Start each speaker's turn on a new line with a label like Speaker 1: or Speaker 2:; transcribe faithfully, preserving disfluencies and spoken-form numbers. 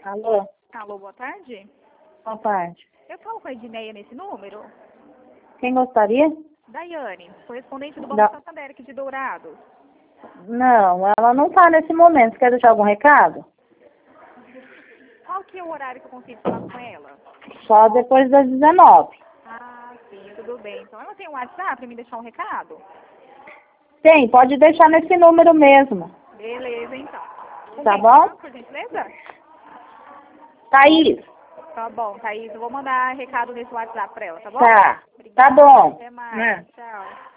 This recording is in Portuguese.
Speaker 1: Alô?
Speaker 2: Alô, boa tarde.
Speaker 1: Boa tarde.
Speaker 2: Eu falo com a Edneia nesse número?
Speaker 1: Quem gostaria?
Speaker 2: Daiane, correspondente do Banco
Speaker 1: Da...
Speaker 2: Santander aqui de Dourados.
Speaker 1: Não, ela não tá nesse momento. Quer deixar algum recado?
Speaker 2: Qual que é o horário que eu consigo falar com ela?
Speaker 1: Só depois das dezenove.
Speaker 2: Ah, sim, tudo bem. Então ela tem um WhatsApp para me deixar um recado?
Speaker 1: Tem, pode deixar nesse número mesmo.
Speaker 2: Beleza, então. Com
Speaker 1: Tá
Speaker 2: quem
Speaker 1: bom?
Speaker 2: fala, por gentileza?
Speaker 1: Thaís.
Speaker 2: Tá bom, Thaís. Eu vou mandar recado nesse WhatsApp para ela, tá bom?
Speaker 1: Tá.
Speaker 2: Obrigada.
Speaker 1: Tá bom.
Speaker 2: Até mais.
Speaker 1: É.
Speaker 2: Tchau.